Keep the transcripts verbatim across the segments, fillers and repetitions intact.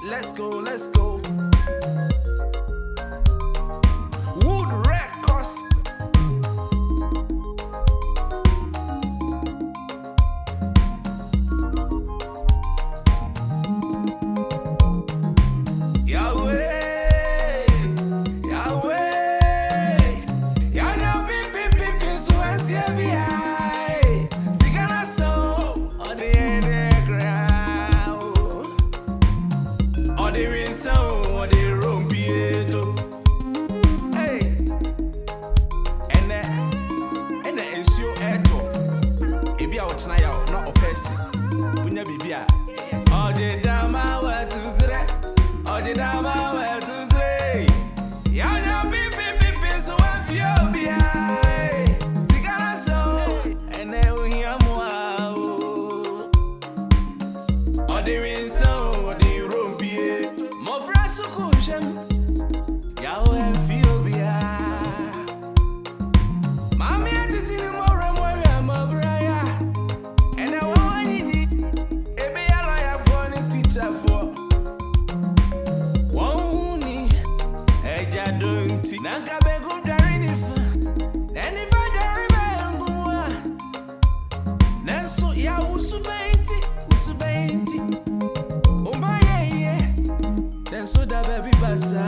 let's go, let's go. Wood Records. Yahweh, Yahweh, Yahweh, bim bim bim bim, so as you be high. Sigana so, on the end ground, on the wind so, on the room pieto. Hey, and that, and that is your echo. If you are watching now, not a person, we never be a. All the drama what to say, all the drama what to say. Yeah, yeah, beep beep beep beep, so I feel behind. Sigara so, and then we hear more. All the wind so, all the room be. Mo fresh cushion, yeah, we feel behind. Mommy, I did it more and more and more, Brian. And I want you need, it be a lawyer for the teacher for. Won't Eja don't see. Nanka begum darini fa. Neni fa dari begumwa. Nenso ya usubenti, usubenti. Umba ye ye. Nenso da baby basa.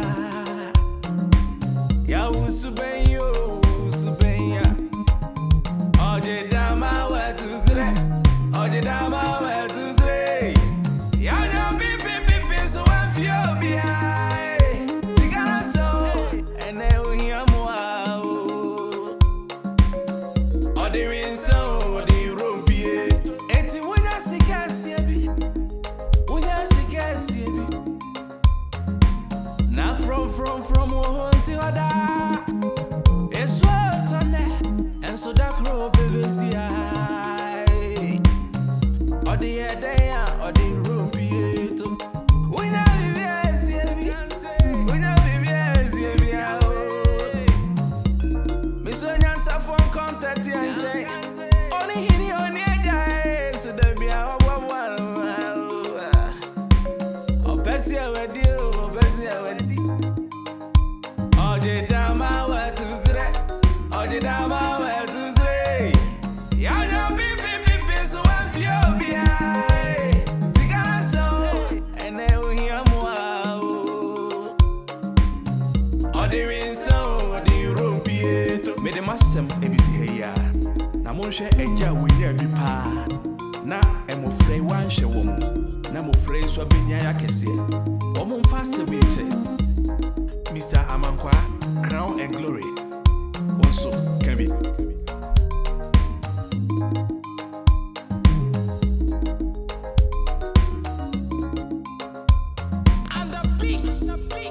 Ya usubenyo, usubenya. Oje dama wa tuzre. Oje dama wa tuzre. Ya ya bi bi bi bi so I feel behind. Sigara so, and then we hear more. All the wind so, all the room be. Enti wunya sikasi ebi, wunya sikasi ebi. Na from from from one till other. It's what on that, and so that crow baby see I. All the head there, all the room be. We na be busy, we na be busy, me so nyansa for contact and check. Only hini on the so there be a one one. Oh, Bessie, I do, oh, Bessie, I do. Oh, the dama wa to zre, oh, the dama wa to zre. Ya ya be be be be so I feel behind. Sigara so, and then we hear more. All the wind so, all the room pieto. Me de masem ebisi heya. Na monhwe eja wonya bi pa. Na emofrey wan hwe wom. Na mofrey so abenya ya kese. Omo mfa sebeche. Mister Amankwa, Crown and Glory. Also, can be. And the beat, the beat.